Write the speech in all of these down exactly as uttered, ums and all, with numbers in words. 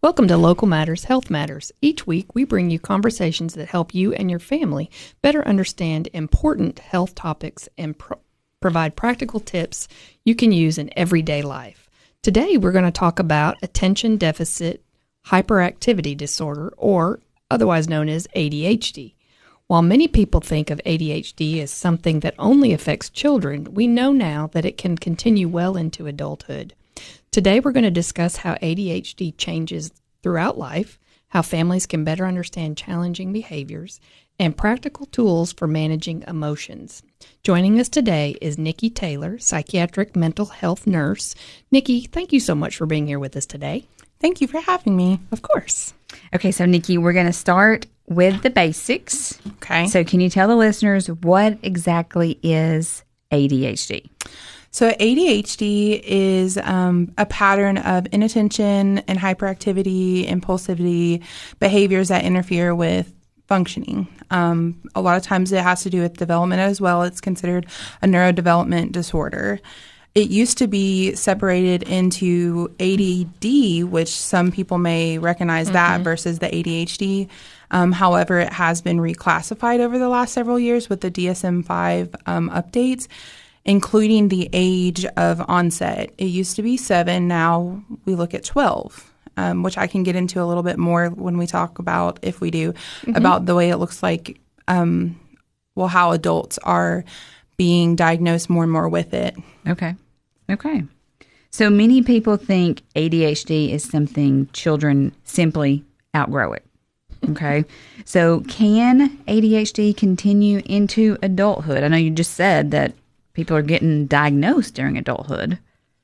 Welcome to Local Matters, Health Matters. Each week, we bring you conversations that help you and your family better understand important health topics and pro- provide practical tips you can use in everyday life. Today, we're going to talk about attention deficit hyperactivity disorder, or otherwise known as A D H D. While many people think of A D H D as something that only affects children, we know now that it can continue well into adulthood. Today, we're going to discuss how A D H D changes throughout life, how families can better understand challenging behaviors, and practical tools for managing emotions. Joining us today is Nikki Taylor, psychiatric mental health nurse. Nikki, thank you so much for being here with us today. Thank you for having me. Of course. Okay, so Nikki, we're going to start with the basics. Okay. So can you tell the listeners what exactly is A D H D? So A D H D is um, a pattern of inattention and hyperactivity, impulsivity, behaviors that interfere with functioning. Um, a lot of times it has to do with development as well. It's considered a neurodevelopment disorder. It used to be separated into A D D, which some people may recognize mm-hmm. that versus the A D H D. Um, however, it has been reclassified over the last several years with the D S M five um, updates, including the age of onset. It used to be seven. Now we look at twelve, um, which I can get into a little bit more when we talk about, if we do, mm-hmm. about the way it looks like, um, well, how adults are being diagnosed more and more with it. Okay. Okay. So many people think A D H D is something children simply outgrow it. Okay. So can A D H D continue into adulthood? I know you just said that people are getting diagnosed during adulthood.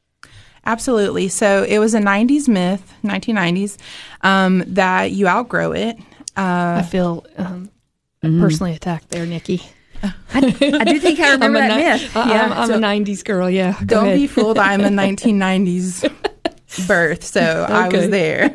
Absolutely. So it was a nineties myth, nineteen nineties, um, that you outgrow it. Uh, I feel um, mm-hmm. personally attacked there, Nikki. I, I do think I remember that ni- myth. I, yeah, I'm, I'm so a nineties girl, yeah. Go don't ahead. be fooled. I'm a nineteen nineties birth, so okay. I was there.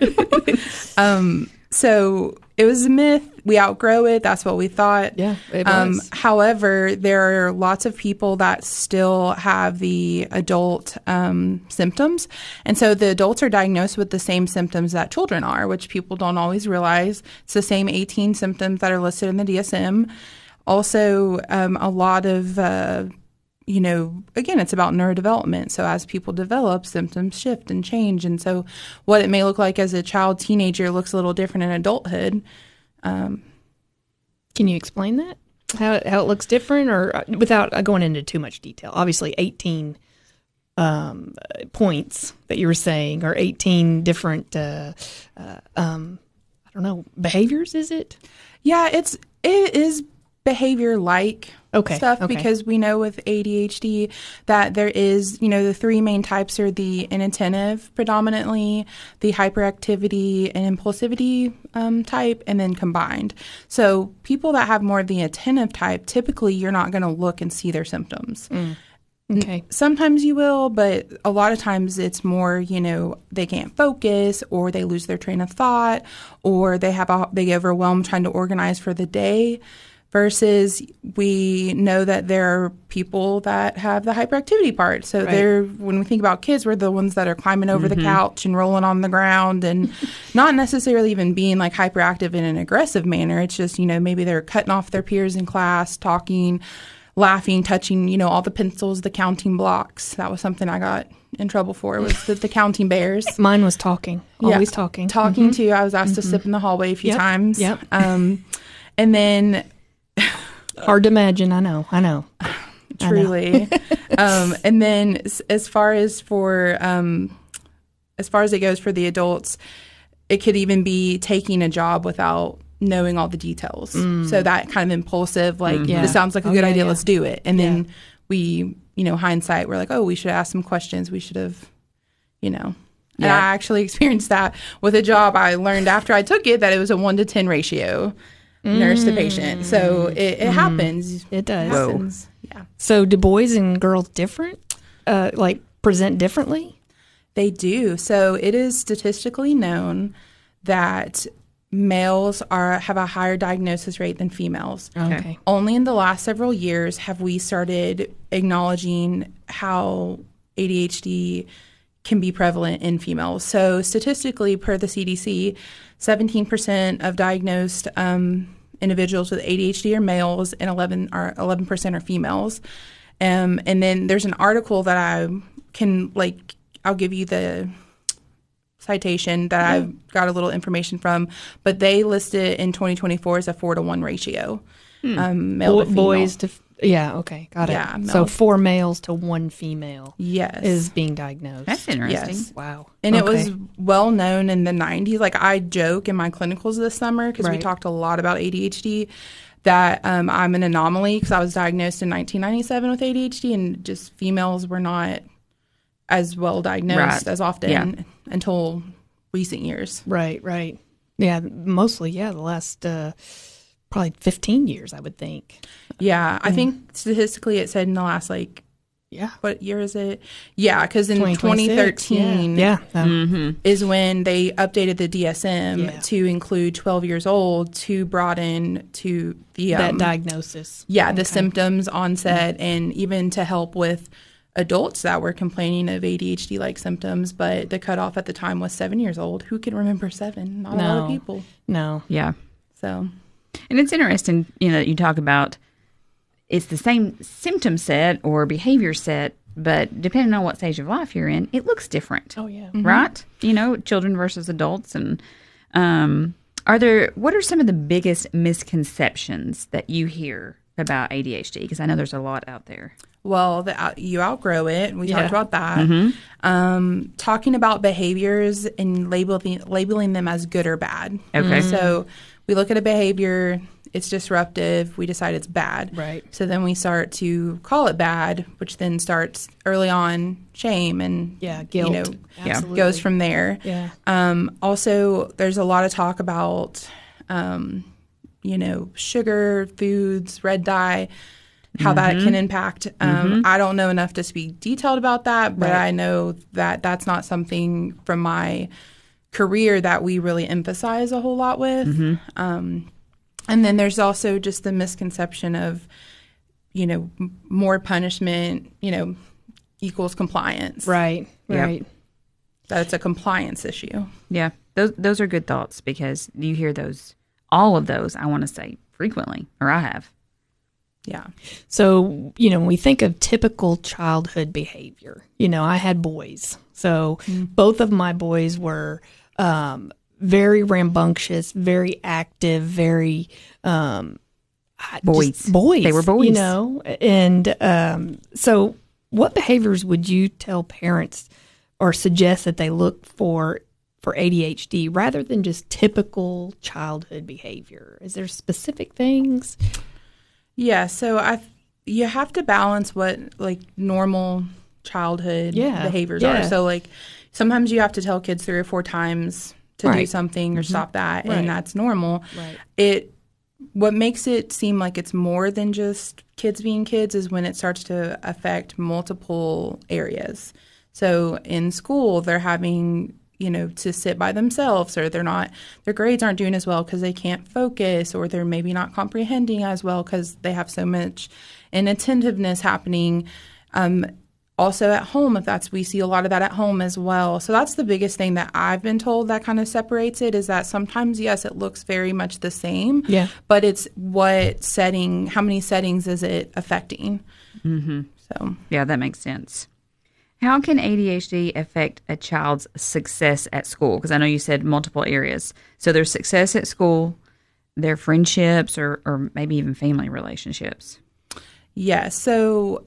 um, so it was a myth. We outgrow it. That's what we thought. Yeah, it um, was. However, there are lots of people that still have the adult um, symptoms. And so the adults are diagnosed with the same symptoms that children are, which people don't always realize. It's the same eighteen symptoms that are listed in the D S M. Also, um, a lot of, uh, you know, again, it's about neurodevelopment. So as people develop, symptoms shift and change. And so what it may look like as a child, teenager looks a little different in adulthood. Um, Can you explain that? How how it looks different, or without going into too much detail? Obviously, eighteen um, points that you were saying, or eighteen different, uh, uh, um, I don't know, behaviors, is it? Yeah, it's it is behavior-like okay, stuff okay. because we know with A D H D that there is, you know, the three main types are the inattentive predominantly, the hyperactivity and impulsivity um, type, and then combined. So people that have more of the attentive type, typically you're not going to look and see their symptoms. Mm. Okay. Sometimes you will, but a lot of times it's more, you know, they can't focus or they lose their train of thought or they have a, they get overwhelmed trying to organize for the day. Versus we know that there are people that have the hyperactivity part. So right. they're, when we think about kids, we're the ones that are climbing over mm-hmm. the couch and rolling on the ground and not necessarily even being like hyperactive in an aggressive manner. It's just, you know, maybe they're cutting off their peers in class, talking, laughing, touching, you know, all the pencils, the counting blocks. That was something I got in trouble for, was the, the counting bears. Mine was talking, always yeah. talking. Talking mm-hmm. too. I was asked mm-hmm. to sit in the hallway a few yep. times. Yep. Um, and then... Hard to imagine. I know. I know. Truly. I know. um, and then as far as for um, as far as it goes for the adults, it could even be taking a job without knowing all the details. Mm. So that kind of impulsive, like, mm-hmm. yeah. this sounds like a oh, good yeah, idea, yeah. let's do it. And yeah. then we, you know, hindsight, we're like, oh, we should ask some questions. We should have, you know. Yeah. And I actually experienced that with a job. I learned after I took it that it was a one to ten ratio. Mm. Nurse to patient. So it, it mm. happens. It does. It happens. Yeah. So do boys and girls different, uh, like present differently? They do. So it is statistically known that males are have a higher diagnosis rate than females. Okay. Only in the last several years have we started acknowledging how A D H D can be prevalent in females. So statistically, per the C D C, seventeen percent of diagnosed um, individuals with A D H D are males, and eleven are eleven percent are females. Um, and then there's an article that I can like. I'll give you the citation that I got a little information from, but they listed in twenty twenty-four as a four to one ratio. Hmm. Um, male Bo- to female. Boys to yeah, okay, got it. Yeah, so male. four males to one female. Yes, is being diagnosed. That's interesting. Yes. Wow, and okay. it was well known in the nineties. Like I joke in my clinicals this summer because right. we talked a lot about A D H D. That um, I'm an anomaly because I was diagnosed in nineteen ninety-seven with A D H D, and just females were not as well diagnosed right. as often yeah. until recent years. Right, right. Yeah, mostly, yeah, the last uh, probably fifteen years, I would think. Yeah, I think statistically it said in the last, like, yeah. what year is it? Yeah, because in twenty twenty thirteen yeah. Yeah. Um, Mm-hmm. is when they updated the D S M Yeah. to include twelve years old to broaden to the um, that diagnosis. yeah, the Okay. symptoms onset, and even to help with adults that were complaining of A D H D-like symptoms. But the cutoff at the time was seven years old. Who can remember seven? Not a lot of No. people. No. Yeah. So, And it's interesting, you know, that you talk about it's the same symptom set or behavior set, but depending on what stage of life you're in, it looks different. Oh, yeah. Right? You know, children versus adults. And um, are there, what are some of the biggest misconceptions that you hear about A D H D? Because I know there's a lot out there. well, the, out- you outgrow it. We Yeah. talked about that. Um, talking about behaviors and labeling labeling them as good or bad. Okay. So we look at a behavior, it's disruptive, we decide it's bad. Right. So then we start to call it bad, which then starts early on shame and Yeah, guilt. you know, Yeah. Absolutely. goes from there. Yeah. Um, also, there's a lot of talk about, um, you know, sugar, foods, red dye, how that can impact. Um, I don't know enough to speak detailed about that, but Right. I know that that's not something from my career that we really emphasize a whole lot with. Um, and then there's also just the misconception of, you know, m- more punishment, you know, equals compliance. Right. Yep. Right. That it's a compliance issue. Yeah. Those, those are good thoughts because you hear those, all of those, I want to say frequently, or I have. Yeah. So, you know, when we think of typical childhood behavior, you know, I had boys. So both of my boys were um, very rambunctious, very active, very um, I- Boys. just boys. They were boys. You know, and um, so what behaviors would you tell parents or suggest that they look for for A D H D rather than just typical childhood behavior? Is there specific things? Yeah, so I you have to balance what like normal childhood Yeah, behaviors yeah. are. So like sometimes you have to tell kids three or four times to do Right. something or stop that, Right. and that's normal. Right. It what makes it seem like it's more than just kids being kids is when it starts to affect multiple areas. So in school, they're having you know, to sit by themselves, or they're not, their grades aren't doing as well because they can't focus, or they're maybe not comprehending as well because they have so much inattentiveness happening. Um, also at home, if that's, we see a lot of that at home as well. So that's the biggest thing that I've been told that kind of separates it is that sometimes, yes, it looks very much the same, Yeah. but it's what setting, how many settings is it affecting? Mm-hmm. So, Yeah, that makes sense. How can A D H D affect a child's success at school? Because I know you said multiple areas. So there's success at school, their friendships, or, or maybe even family relationships. yeah. So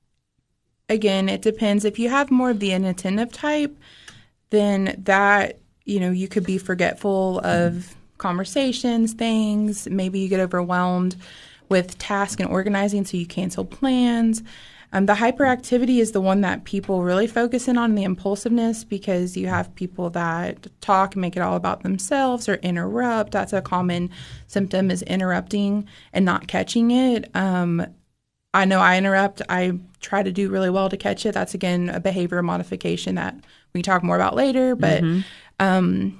again, it depends. If you have more of the inattentive type, then that, you know, you could be forgetful of conversations, things. Maybe you get overwhelmed with tasks and organizing, so you cancel plans. Um, the hyperactivity is the one that people really focus in on, the impulsiveness, because you have people that talk and make it all about themselves or interrupt. That's a common symptom, is interrupting and not catching it. Um, I know I interrupt. I try to do really well to catch it. That's, again, a behavior modification that we can talk more about later. But Mm-hmm. um,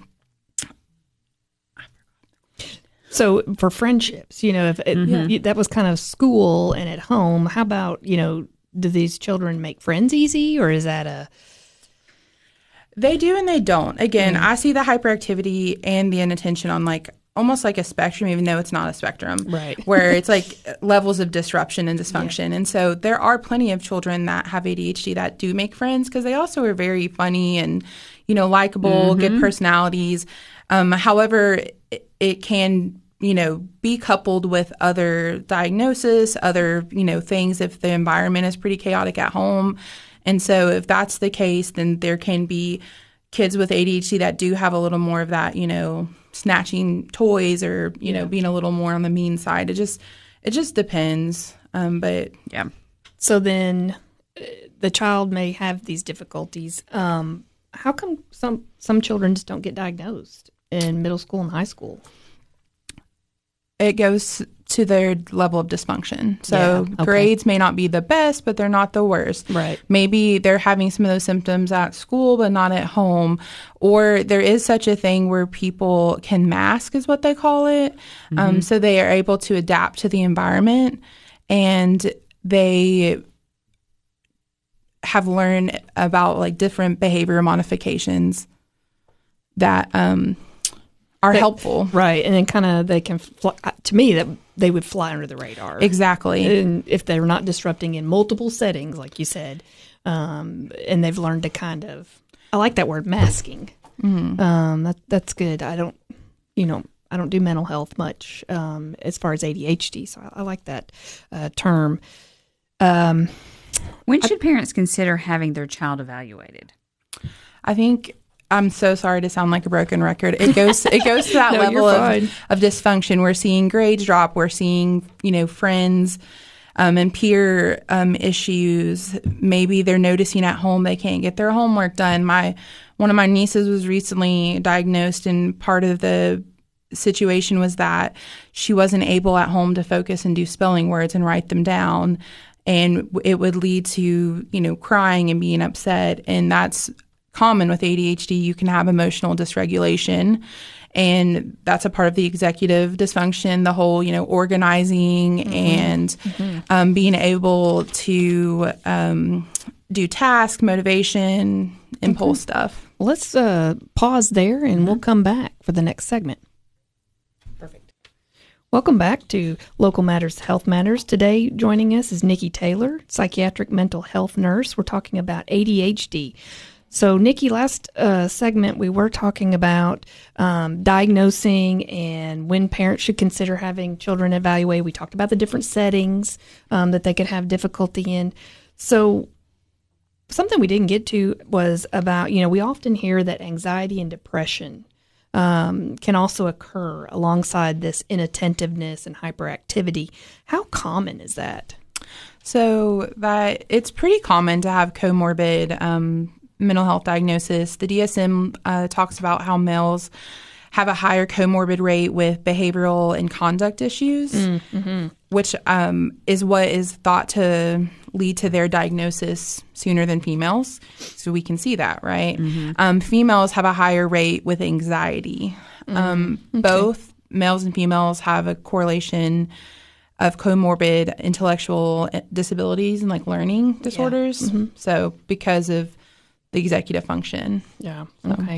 So for friendships, you know, if it, Mm-hmm. you- that was kind of school and at home, how about, you know, do these children make friends easy, or is that a They do and they don't. Again, mm. I see the hyperactivity and the inattention on like almost like a spectrum, even though it's not a spectrum. Right. Where it's like levels of disruption and dysfunction. Yeah. And so there are plenty of children that have A D H D that do make friends because they also are very funny and, you know, likable, mm-hmm. good personalities. Um, however, it, it can, you know, be coupled with other diagnosis, other, you know, things if the environment is pretty chaotic at home. And so if that's the case, then there can be kids with A D H D that do have a little more of that, you know, snatching toys or, you yeah. know, being a little more on the mean side. It just it just depends. Um, but yeah. So then uh, the child may have these difficulties. Um, how come some some children just don't get diagnosed in middle school and high school? It goes to their level of dysfunction. So yeah, okay. grades may not be the best, but they're not the worst. Right. Maybe they're having some of those symptoms at school, but not at home. Or there is such a thing where people can mask, is what they call it. Mm-hmm. Um, so they are able to adapt to the environment, and they have learned about like different behavior modifications that um, are that, helpful. Right. And then kind of they can, fly, to me, that they would fly under the radar. Exactly. And if they're not disrupting in multiple settings, like you said, um, and they've learned to kind of, I like that word, masking. Mm-hmm. Um, that that's good. I don't, you know, I don't do mental health much um, as far as A D H D, so I, I like that uh, term. Um, when should I, parents consider having their child evaluated? I think I'm so sorry to sound like a broken record. It goes it goes to that no, level of, of dysfunction. We're seeing grades drop. We're seeing, you know, friends um, and peer um, issues. Maybe they're noticing at home they can't get their homework done. My one of my nieces was recently diagnosed, and part of the situation was that she wasn't able at home to focus and do spelling words and write them down. And it would lead to, you know, crying and being upset. And that's common with A D H D. You can have emotional dysregulation, and that's a part of the executive dysfunction, the whole, you know, organizing mm-hmm. and mm-hmm. Um, being able to um, do task, motivation, impulse mm-hmm. stuff. Let's uh, pause there, and mm-hmm. we'll come back for the next segment. Perfect. Welcome back to Local Matters Health Matters. Today, joining us is Nikki Taylor, psychiatric mental health nurse. We're talking about A D H D. So, Nikki, last uh, segment we were talking about um, diagnosing and when parents should consider having children evaluated. We talked about the different settings um, that they could have difficulty in. So, something we didn't get to was about, you know, we often hear that anxiety and depression um, can also occur alongside this inattentiveness and hyperactivity. How common is that? So, that it's pretty common to have comorbid um mental health diagnosis. The D S M uh, talks about how males have a higher comorbid rate with behavioral and conduct issues, mm-hmm. which um, is what is thought to lead to their diagnosis sooner than females. So we can see that, right? Mm-hmm. Um, females have a higher rate with anxiety. Mm-hmm. Um, okay. Both males and females have a correlation of comorbid intellectual disabilities and like learning disorders. Yeah. Mm-hmm. So because of the executive function. Yeah. Okay.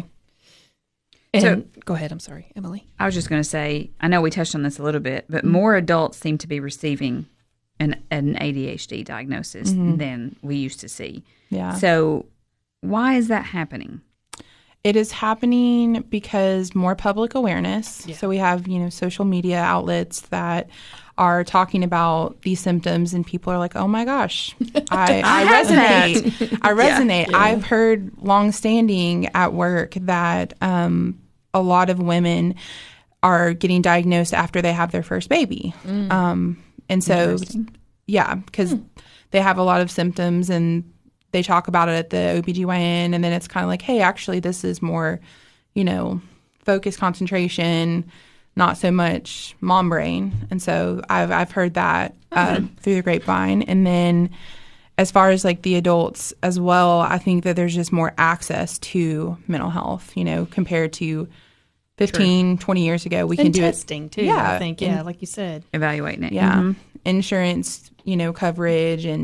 And so, go ahead. I'm sorry, Emily. I was just going to say, I know we touched on this a little bit, but mm-hmm. more adults seem to be receiving an, an A D H D diagnosis mm-hmm. than we used to see. Yeah. So why is that happening? It is happening because more public awareness. Yeah. So we have, you know, social media outlets that are talking about these symptoms, and people are like, oh my gosh, I, I, I resonate. I resonate. Yeah. Yeah. I've heard longstanding at work that um, a lot of women are getting diagnosed after they have their first baby. Mm. Um, and so, yeah, because mm. they have a lot of symptoms and they talk about it at the O B G Y N, and then it's kind of like, hey, actually, this is more, you know, focus, concentration, not so much mom brain. And so I've I've heard that uh, mm-hmm. through the grapevine. And then as far as like the adults as well, I think that there's just more access to mental health, you know, compared to fifteen, True. twenty years ago. We and can do testing it. too, yeah, I think. Yeah, and, like you said. Evaluating it. Yeah. Mm-hmm. Insurance, you know, coverage and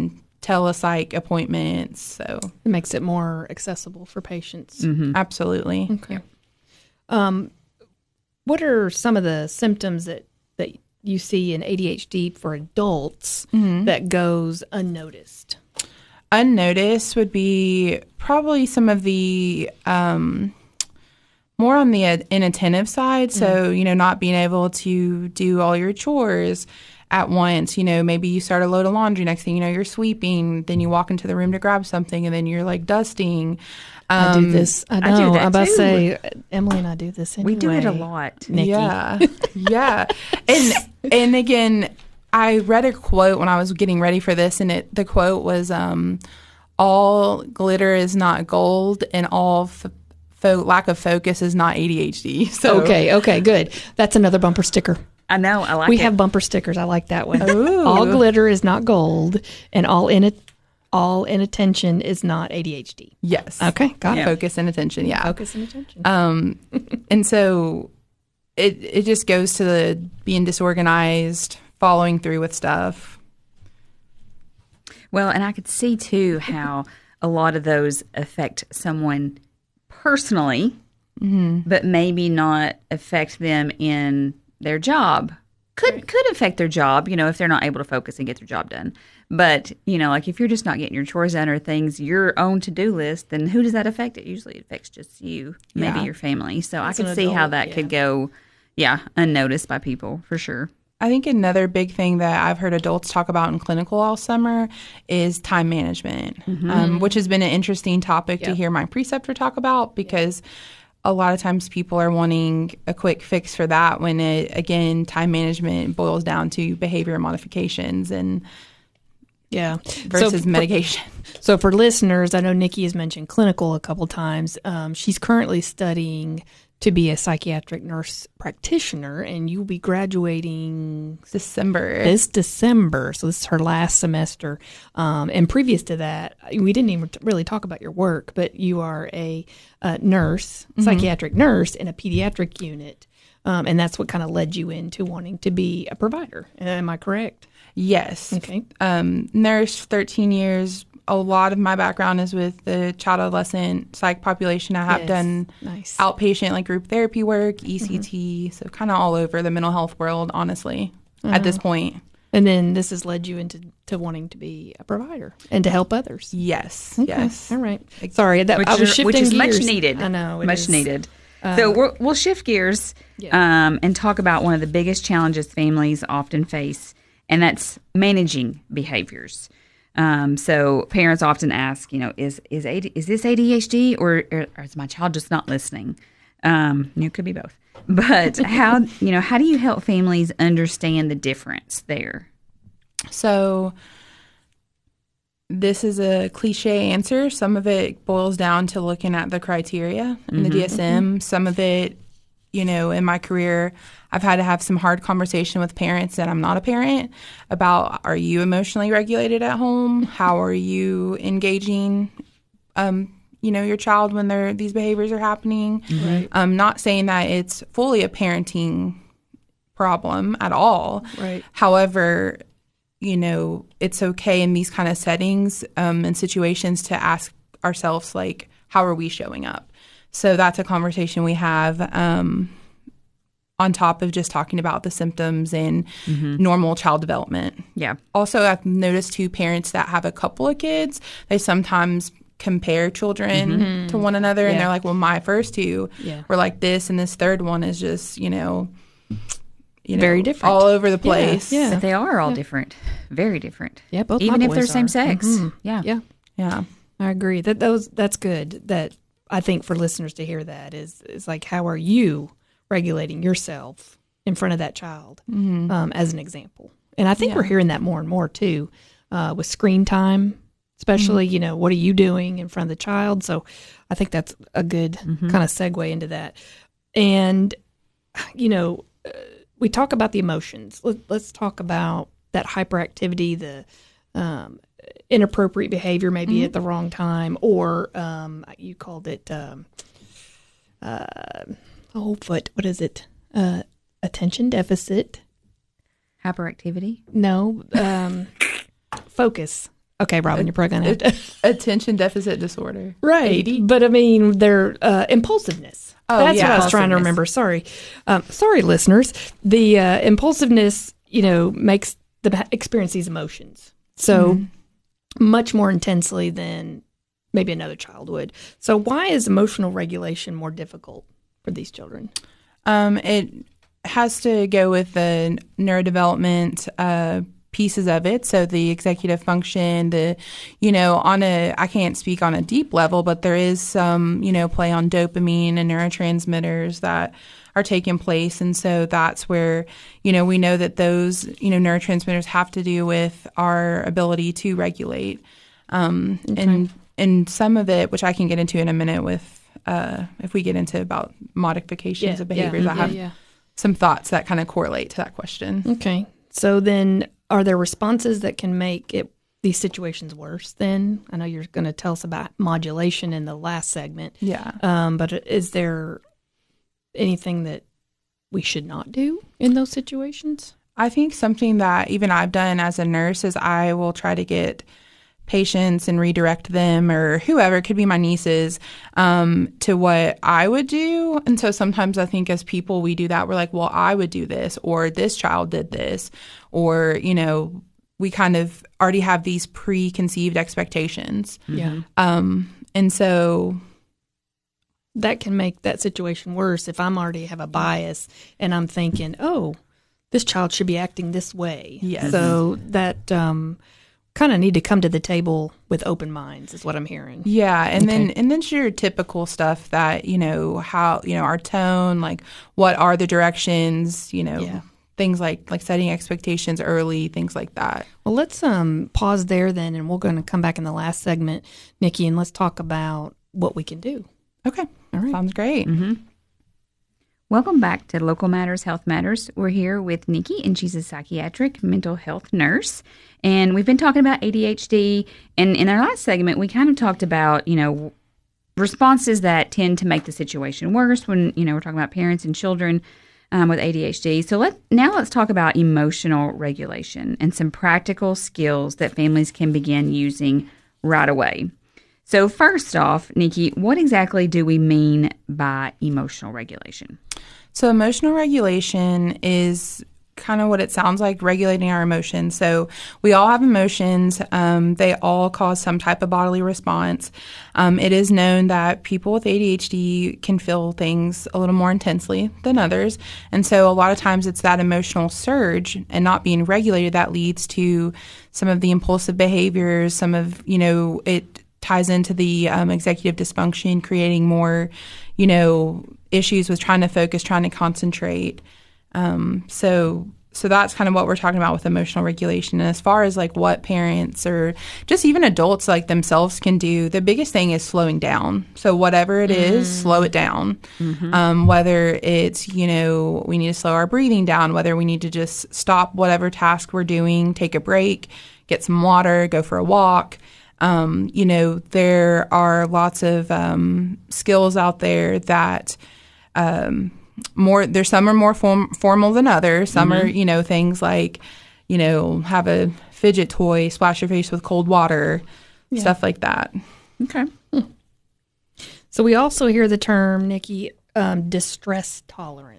telepsych appointments. So It makes it more accessible for patients. Mm-hmm. absolutely. Okay. Um, what are some of the symptoms that, that you see in A D H D for adults that goes unnoticed? Unnoticed would be probably some of the um, more on the inattentive side. So, you know, not being able to do all your chores at once. You know, maybe you start a load of laundry, next thing you know, you're sweeping, then you walk into the room to grab something, and then you're like dusting. Um, I do this. I know. I do that I'm about to too. say, Emily and I do this anyway. We do it a lot. Nikki. Yeah. Yeah. And and again, I read a quote when I was getting ready for this, and it the quote was um all glitter is not gold, and all f- fo- lack of focus is not A D H D. So Okay, okay, good. That's another bumper sticker. I know. I like We it. have bumper stickers. I like that one. Ooh. All glitter is not gold, and all in all inattention is not A D H D. Yes. Okay, got it. Focus and attention. Yeah. Focus and attention. Um, and so it it just goes to the being disorganized, following through with stuff. Well, and I could see too how a lot of those affect someone personally, but maybe not affect them in their job. Could could affect their job, you know, if they're not able to focus and get their job done. But, you know, like if you're just not getting your chores done or things, your own to-do list, then who does that affect? It usually affects just you, maybe Yeah. your family. So As I an could see how adult, that yeah. could go, yeah, unnoticed by people for sure. I think another big thing that I've heard adults talk about in clinical all summer is time management, um, which has been an interesting topic to Yep. hear my preceptor talk about, because a lot of times people are wanting a quick fix for that when it, again, time management boils down to behavior modifications and Yeah. versus so for, medication. So for listeners, I know Nikki has mentioned clinical a couple times. Um, she's currently studying to be a psychiatric nurse practitioner, and you'll be graduating December. this December. So this is her last semester. Um, and previous to that, we didn't even really talk about your work, but you are a, uh nurse, psychiatric nurse in a pediatric unit. Um, and that's what kind of led you into wanting to be a provider. Am I correct? Yes. Okay. Um, nurse, thirteen years. A lot of my background is with the child adolescent psych population. I have Yes. done Nice. outpatient, like group therapy work, E C T, so kind of all over the mental health world, honestly, at this point. And then this has led you into to wanting to be a provider and to help others. Yes. Okay. Yes. All right. Sorry, that Which, I was are- shifting which is gears. much needed. I know. it much is. needed. so we'll, we'll shift gears Yeah. um, and talk about one of the biggest challenges families often face, and that's managing behaviors. Um, so parents often ask, you know, is is A D, is this A D H D or, or is my child just not listening? Um, you know, it could be both. But how you know how do you help families understand the difference there? So this is a cliche answer. Some of it boils down to looking at the criteria in the D S M. Some of it, you know, in my career, I've had to have some hard conversation with parents that I'm not a parent about, are you emotionally regulated at home? How are you engaging, um, you know, your child when they're, these behaviors are happening? Right. I'm not saying that it's fully a parenting problem at all. Right. However, you know, it's okay in these kind of settings um, and situations to ask ourselves, like, how are we showing up? So that's a conversation we have um, on top of just talking about the symptoms and normal child development. Yeah. Also, I've noticed too, parents that have a couple of kids, they sometimes compare children to one another, and Yeah. they're like, well, my first two Yeah. were like this, and this third one is just, you know, you know, Very different. all over the place. yeah. But they are all different, very different. Yeah, both my even if they're boys same are. sex. Mhm. Yeah. Yeah. Yeah. I agree. That those that's good. That I think for listeners to hear that is is like, how are you regulating yourself in front of that child, um, as an example? And I think Yeah. we're hearing that more and more too, uh, with screen time, especially. You know, what are you doing in front of the child? So I think that's a good kind of segue into that. And you know, uh, we talk about the emotions. Let, let's talk about that hyperactivity, the um, inappropriate behavior, maybe at the wrong time, or um, you called it, um, uh, oh, what, what is it? Uh, attention deficit. Hyperactivity. No, um, focus. Okay, Robin, you're probably going to have to. Attention deficit disorder. Right. A D? But I mean, their uh, impulsiveness. Oh, That's yeah. what I was trying to remember. Sorry. Um, sorry, listeners. The uh, impulsiveness, you know, makes them experience these emotions. So mm-hmm. much more intensely than maybe another child would. So why is emotional regulation more difficult for these children? Um, it has to go with the neurodevelopment uh pieces of it. So the executive function, the, you know, on a, I can't speak on a deep level, but there is some, you know, play on dopamine and neurotransmitters that are taking place. And so that's where, you know, we know that those, you know, neurotransmitters have to do with our ability to regulate. Um, okay. And, and some of it, which I can get into in a minute with, uh, if we get into about modifications yeah, of behaviors, yeah, I have yeah, yeah. some thoughts that kind of correlate to that question. Okay. So then, are there responses that can make it these situations worse then? I know you're going to tell us about modulation in the last segment. Yeah. Um, but is there anything that we should not do in those situations? I think something that even I've done as a nurse is I will try to get patients and redirect them, or whoever, it could be my nieces, um, to what I would do. And so sometimes I think as people, we do that. We're like, well, I would do this, or this child did this, or, you know, we kind of already have these preconceived expectations. Yeah. Um, and so that can make that situation worse if I'm already have a bias and I'm thinking, oh, this child should be acting this way. Yes. So that um, kind of need to come to the table with open minds is what I'm hearing. Yeah, and okay. then and then your typical stuff that, you know, how, you know, our tone, like what are the directions, you know, yeah. things like like setting expectations early, things like that. Well, let's um pause there then, and we're going to come back in the last segment, Nikki, and let's talk about what we can do. Okay. All right. Sounds great. Mm-hmm. Welcome back to Local Matters, Health Matters. We're here with Nikki, and she's a psychiatric mental health nurse. And we've been talking about A D H D. And in our last segment, we kind of talked about, you know, responses that tend to make the situation worse when, you know, we're talking about parents and children um, with A D H D. So let now let's talk about emotional regulation and some practical skills that families can begin using right away. So first off, Nikki, what exactly do we mean by emotional regulation? So emotional regulation is kind of what it sounds like, regulating our emotions. So we all have emotions. Um, they all cause some type of bodily response. Um, it is known that people with A D H D can feel things a little more intensely than others. And so a lot of times it's that emotional surge and not being regulated that leads to some of the impulsive behaviors, some of, you know, it ties into the um, executive dysfunction, creating more, you know, issues with trying to focus, trying to concentrate. Um, so, so that's kind of what we're talking about with emotional regulation. And as far as like what parents or just even adults like themselves can do, the biggest thing is slowing down. So whatever it is, mm. slow it down. Mm-hmm. Um, whether it's, you know, we need to slow our breathing down, whether we need to just stop whatever task we're doing, take a break, get some water, go for a walk. Um, you know, there are lots of um, skills out there that um, more, there's some are more form, formal than others. Some mm-hmm. are, you know, things like, you know, have a fidget toy, splash your face with cold water, yeah. stuff like that. Okay. Hmm. So we also hear the term, Nikki, um, distress tolerance.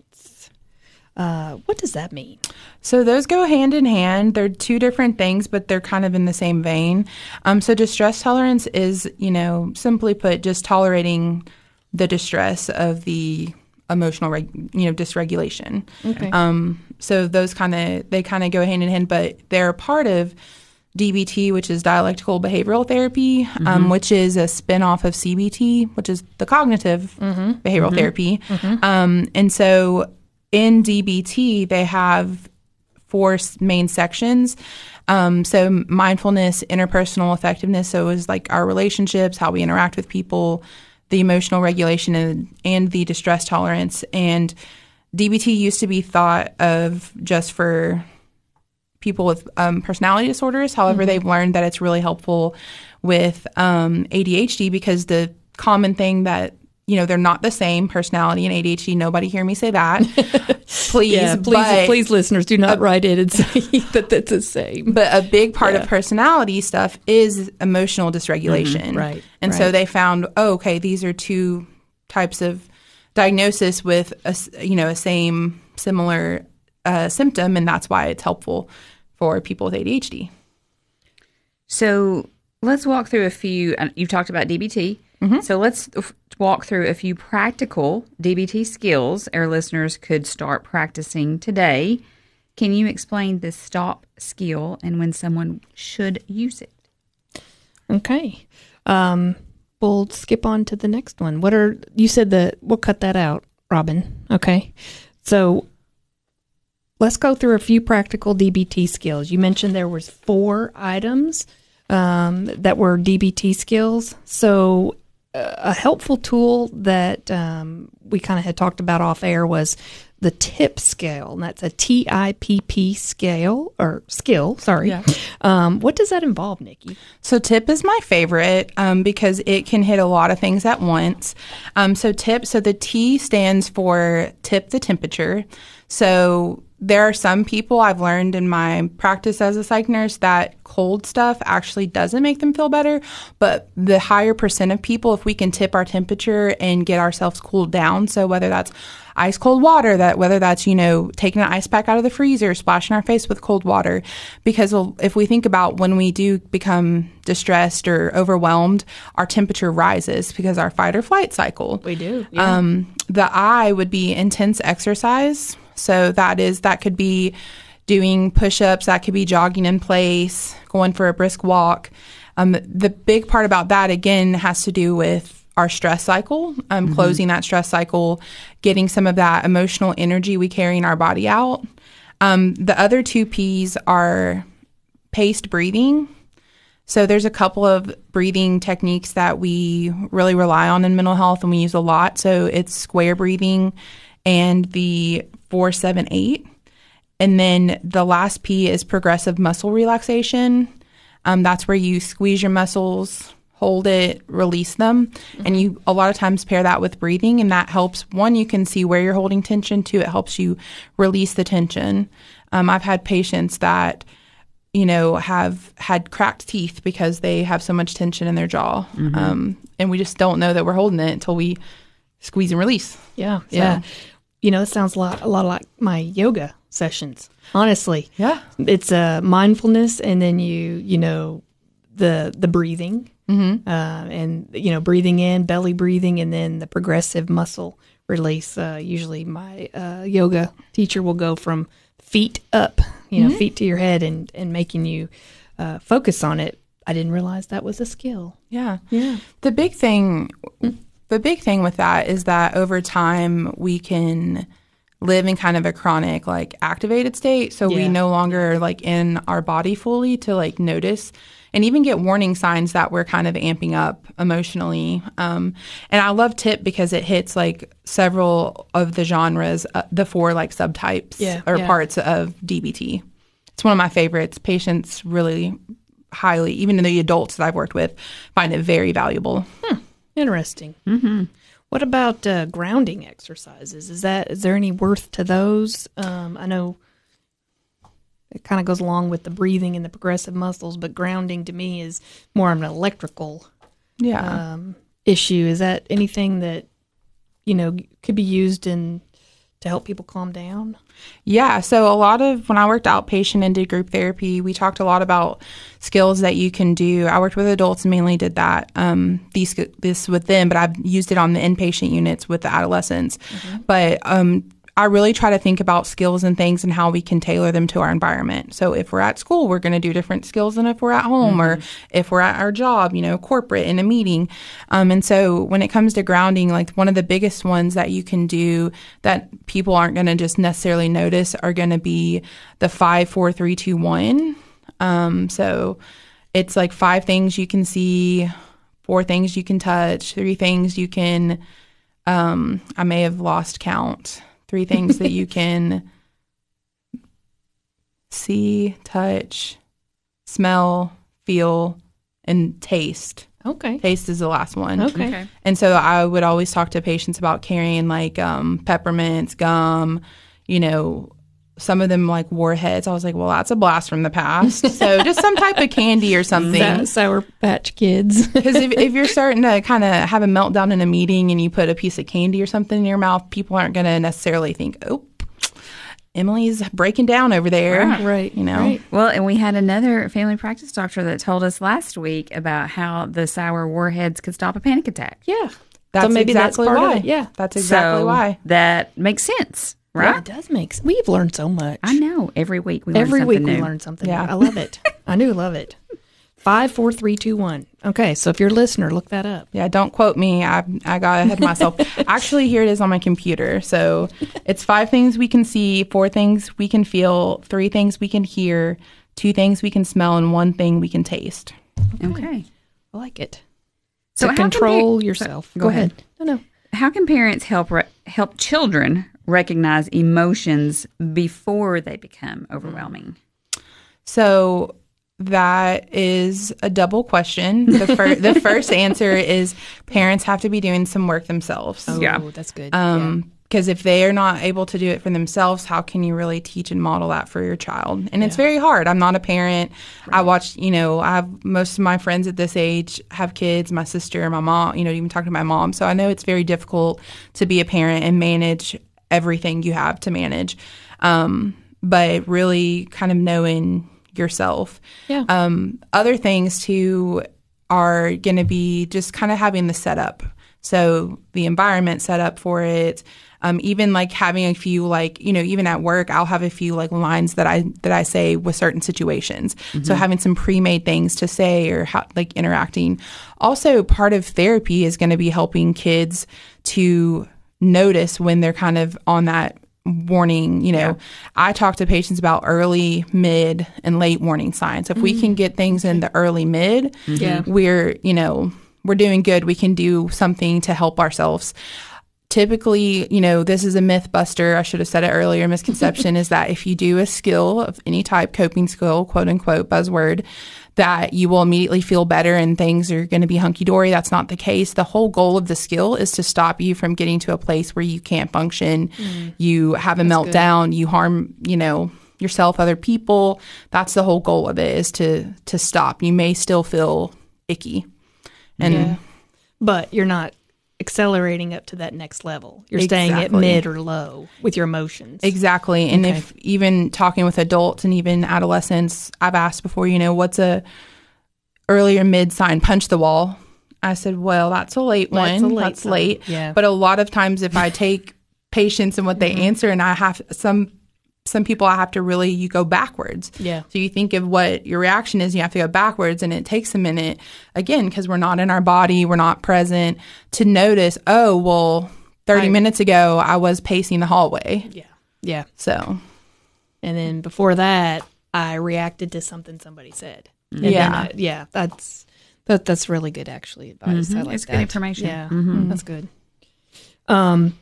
Uh, what does that mean? So those go hand in hand. They're two different things, but they're kind of in the same vein. Um, so distress tolerance is, you know, simply put, just tolerating the distress of the emotional, reg- you know, dysregulation. Okay. Um, so those kind of, they kind of go hand in hand, but they're a part of D B T, which is dialectical behavioral therapy, mm-hmm. um, which is a spinoff of C B T, which is the cognitive mm-hmm. behavioral mm-hmm. therapy. Mm-hmm. Um, and so in D B T, they have four main sections. Um, so mindfulness, interpersonal effectiveness, so it was like our relationships, how we interact with people, the emotional regulation, and, and the distress tolerance. And D B T used to be thought of just for people with um, personality disorders. However, mm-hmm. they've learned that it's really helpful with um, A D H D because the common thing that you know, they're not the same personality and A D H D. Nobody hear me say that. Please. Yeah, please, but, please, listeners, do not uh, write in and say that that's the same. But a big part yeah. of personality stuff is emotional dysregulation. Mm-hmm, right. And right. so they found, oh, okay, these are two types of diagnosis with, a, you know, a same similar uh, symptom, and that's why it's helpful for people with A D H D. So let's walk through a few. You've talked about D B T. Mm-hmm. So let's walk through a few practical D B T skills our listeners could start practicing today. Can you explain the STOP skill and when someone should use it? Okay. Um, we'll skip on to the next one. What are, you said that, we'll cut that out, Robin. Okay. So let's go through a few practical D B T skills. You mentioned there was four items um, that were D B T skills. So a helpful tool that um, we kind of had talked about off air was the TIP scale, and that's a T I P P scale, or skill, sorry. Yeah. Um, what does that involve, Nikki? So TIP is my favorite um, because it can hit a lot of things at once. Um, so TIP, so the T stands for tip the temperature. So there are some people I've learned in my practice as a psych nurse that cold stuff actually doesn't make them feel better. But the higher percent of people, if we can tip our temperature and get ourselves cooled down, so whether that's ice cold water, that whether that's, you know, taking an ice pack out of the freezer, splashing our face with cold water, because if we think about when we do become distressed or overwhelmed, our temperature rises because our fight or flight cycle. We do. Yeah. Um, the I would be intense exercise. So that is, that could be doing push-ups, that could be jogging in place, going for a brisk walk. Um, the big part about that, again, has to do with our stress cycle, um, mm-hmm. closing that stress cycle, getting some of that emotional energy we carry in our body out. Um, the other two P's are paced breathing. So there's a couple of breathing techniques that we really rely on in mental health and we use a lot. So it's square breathing and the four, seven, eight. And then the last P is progressive muscle relaxation. Um, that's where you squeeze your muscles, hold it, release them. Mm-hmm. And you a lot of times pair that with breathing, and that helps. One, you can see where you're holding tension. Two, it helps you release the tension. Um, I've had patients that, you know, have had cracked teeth because they have so much tension in their jaw. Mm-hmm. Um, and we just don't know that we're holding it until we squeeze and release. Yeah, so. yeah. You know, it sounds a lot, a lot like my yoga sessions, honestly. Yeah. It's a uh, mindfulness, and then you, you know, the the breathing, mm-hmm. uh, and, you know, breathing in, belly breathing, and then the progressive muscle release. Uh, usually my uh, yoga teacher will go from feet up, you know, mm-hmm. feet to your head, and, and making you uh, focus on it. I didn't realize that was a skill. Yeah. Yeah. The big thing... The big thing with that is that over time we can live in kind of a chronic, like, activated state. So yeah. we no longer are, like, in our body fully to, like, notice and even get warning signs that we're kind of amping up emotionally. Um, and I love TIP because it hits, like, several of the genres, uh, the four, like, subtypes yeah, or yeah. parts of D B T. It's one of my favorites. Patients really highly, even the adults that I've worked with, find it very valuable. Hmm. Interesting. Mm-hmm. What about uh, grounding exercises? Is that is there any worth to those? Um, I know it kind of goes along with the breathing and the progressive muscles, but grounding to me is more of an electrical yeah. um, issue. Is that anything that, you know, could be used in to help people calm down? Yeah. So a lot of, when I worked outpatient and did group therapy, we talked a lot about skills that you can do. I worked with adults and mainly did that, um, these, this with them, but I've used it on the inpatient units with the adolescents. Mm-hmm. But um, I really try to think about skills and things and how we can tailor them to our environment. So if we're at school, we're going to do different skills than if we're at home, mm-hmm. or if we're at our job, you know, corporate in a meeting. Um, and so when it comes to grounding, like, one of the biggest ones that you can do that people aren't going to just necessarily notice are going to be the five, four, three, two, one. Um, so it's like five things you can see, four things you can touch, three things you can, um, I may have lost count. Three things that you can see, touch, smell, feel, and taste. Okay. Taste is the last one. Okay. Okay. And so I would always talk to patients about carrying like um, peppermints, gum, you know, some of them like warheads. I was like, well, that's a blast from the past. So just some type of candy or something. Sour, Sour Patch Kids. Because if, if you're starting to kind of have a meltdown in a meeting and you put a piece of candy or something in your mouth, people aren't going to necessarily think, oh, Emily's breaking down over there. Right. Right. You know? Right. Well, and we had another family practice doctor that told us last week about how the sour warheads could stop a panic attack. Yeah. That's so maybe exactly that's part why. of it. Yeah. That's exactly So why. that makes sense, Yeah, right? it does make sense. We've learned so much. I know. Every week we learn Every something week we new. learn something Yeah. new. I love it. I do love it. Five, four, three, two, one. Okay, so if you're a listener, look that up. Yeah, don't quote me. I I got ahead of myself. Actually, here it is on my computer. So it's five things we can see, four things we can feel, three things we can hear, two things we can smell, and one thing we can taste. Okay. I like it. So So how can control pa- yourself. Go Go, ahead. ahead. No, no. How can parents help re- help children recognize emotions before they become overwhelming? So that is a double question. The, fir- the first answer is parents have to be doing some work themselves. Oh, Yeah. that's good. Um, because if they are not able to do it for themselves, how can you really teach and model that for your child? And it's very hard. I'm not a parent. I watch, you know, I have most of my friends at this age have kids, my sister, my mom, you know, even talking to my mom. So I know it's very difficult to be a parent and manage everything you have to manage. Um, but really kind of knowing yourself. Yeah. Um, other things too are going to be just kind of having the setup. So the environment set up for it. Um, even like having a few like, you know, even at work, I'll have a few like lines that I that I say with certain situations. Mm-hmm. So having some pre-made things to say or how, like interacting. Also, part of therapy is going to be helping kids to notice when they're kind of on that warning. You know, yeah. I talk to patients about early, mid, and late warning signs. If mm-hmm. we can get things in the early, mid, mm-hmm. yeah. we're, you know, we're doing good. We can do something to help ourselves. Typically, you know, this is a myth buster. I should have said it earlier. Misconception is that if you do a skill of any type, coping skill, quote unquote, buzzword, that you will immediately feel better and things are going to be hunky dory. That's not the case. The whole goal of the skill is to stop you from getting to a place where you can't function. Mm. You have a That's meltdown. Good. You harm, you know, yourself, other people. That's the whole goal of it, is to to stop. You may still feel icky, and yeah. but you're not accelerating up to that next level. You're exactly. staying at mid or low with your emotions. Exactly. And okay. if even talking with adults and even adolescents, I've asked before, you know, what's a earlier mid sign? Punch the wall. I said, well, that's a late that's one. A late that's sign. late. Yeah. But a lot of times if I take patients and what they mm-hmm. answer, and I have some some people I have to really, you go backwards. Yeah. So you think of what your reaction is, you have to go backwards, and it takes a minute, again, because we're not in our body, we're not present, to notice, oh, well, thirty I, minutes ago, I was pacing the hallway. Yeah. Yeah. So. And then before that, I reacted to something somebody said. And yeah. I, yeah. That's that, that's really good, actually, advice. Mm-hmm. I like it's that. good information. Yeah. Mm-hmm. That's good. Um,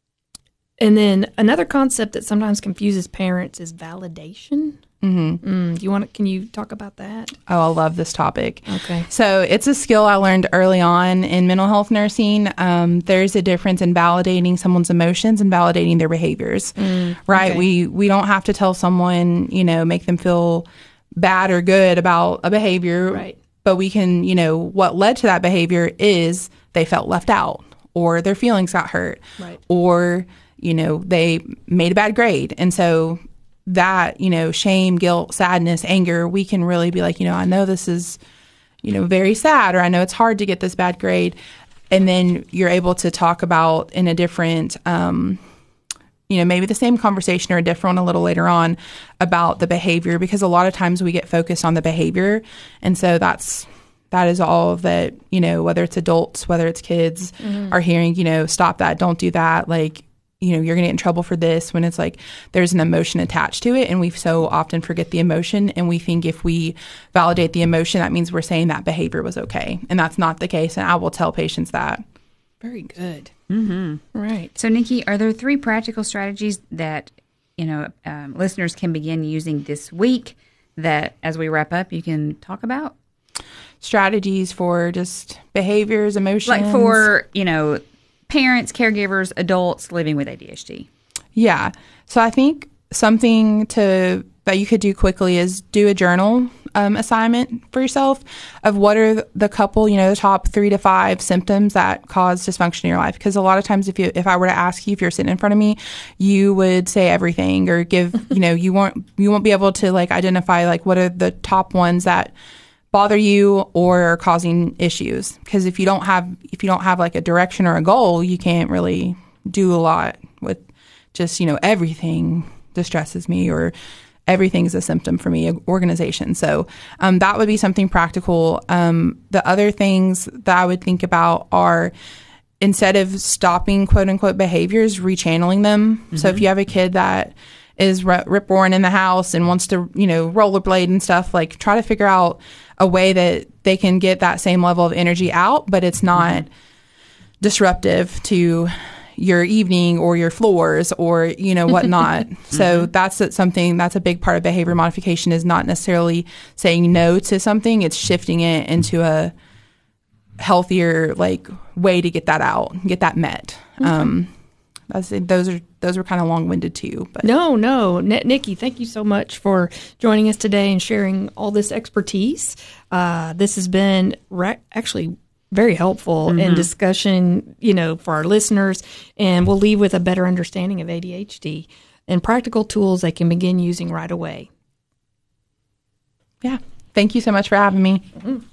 And then another concept that sometimes confuses parents is validation. Mm-hmm. Mm, do you want to, can you talk about that? Oh, I love this topic. Okay. So it's a skill I learned early on in mental health nursing. Um, there's a difference in validating someone's emotions and validating their behaviors, mm, right? Okay. We we don't have to tell someone, you know, make them feel bad or good about a behavior, right? But we can, you know, what led to that behavior is they felt left out, or their feelings got hurt, right? Or you know, they made a bad grade. And so that, you know, shame, guilt, sadness, anger, we can really be like, you know, I know this is, you know, very sad, or I know it's hard to get this bad grade. And then you're able to talk about in a different, um, you know, maybe the same conversation or a different one a little later on about the behavior, because a lot of times we get focused on the behavior. And so that's, that is all that, you know, whether it's adults, whether it's kids mm-hmm. are hearing, you know, stop that, don't do that. Like, you know, you're going to get in trouble for this, when it's like there's an emotion attached to it. And we so often forget the emotion. And we think if we validate the emotion, that means we're saying that behavior was okay. And that's not the case. And I will tell patients that. Very good. Mm-hmm. Right. So, Nikki, are there three practical strategies that, you know, um, listeners can begin using this week that, as we wrap up, you can talk about? strategies for just behaviors, emotions. Like for, you know, parents, caregivers, adults living with A D H D. Yeah. So I think something to that you could do quickly is do a journal um, assignment for yourself of what are the couple, you know, the top three to five symptoms that cause dysfunction in your life. Because a lot of times, if you if I were to ask you if you're sitting in front of me, you would say everything or give, you know, you won't you won't be able to like identify like what are the top ones that bother you or are causing issues. Because if you don't have if you don't have like a direction or a goal, you can't really do a lot with just, you know, everything distresses me or everything's a symptom for me, organization. So um, that would be something practical. Um, the other things that I would think about are instead of stopping quote unquote behaviors, rechanneling them. Mm-hmm. So if you have a kid that is rip roaring in the house and wants to, you know, rollerblade and stuff, like try to figure out a way that they can get that same level of energy out, but it's not mm-hmm. disruptive to your evening or your floors or, you know, whatnot. So mm-hmm. that's something that's a big part of behavior modification is not necessarily saying no to something. It's shifting it into a healthier, like, way to get that out, get that met. Okay. Um, that's, those are those were kind of long-winded too. But no, no. N- Nikki, thank you so much for joining us today and sharing all this expertise. Uh, this has been re- actually very helpful mm-hmm. in discussion, you know, for our listeners, and we'll leave with a better understanding of A D H D and practical tools they can begin using right away. Yeah. Thank you so much for having me. Mm-hmm.